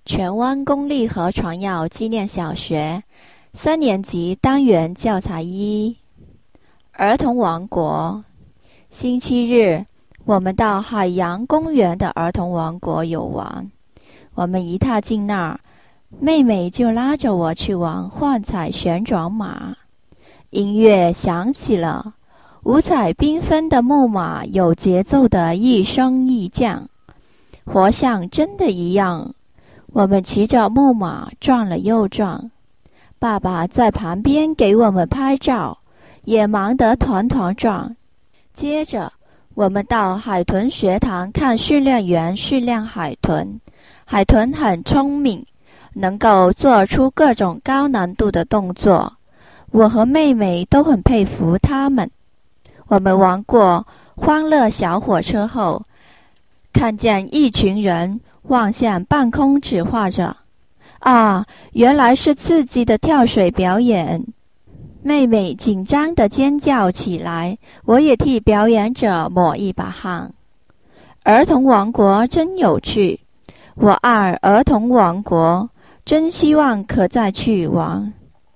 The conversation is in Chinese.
荃湾公立河床药纪念小学3年级单元教材1儿童王国。星期日，我们到海洋公园的儿童王国游玩。我们一踏进那儿，妹妹就拉着我去玩幻彩旋转马。音乐响起了，五彩缤纷的木马有节奏的一升一降，活像真的一样。我们骑着木马转了又转，爸爸在旁边给我们拍照，也忙得团团转。接着我们到海豚学堂看训练员训练海豚。海豚很聪明，能够做出各种高难度的动作，我和妹妹都很佩服他们。我们玩过欢乐小火车后，看见一群人望向半空指挥着，原来是刺激的跳水表演。妹妹紧张地尖叫起来，我也替表演者抹一把汗。儿童王国真有趣，我爱儿童王国，真希望可再去玩。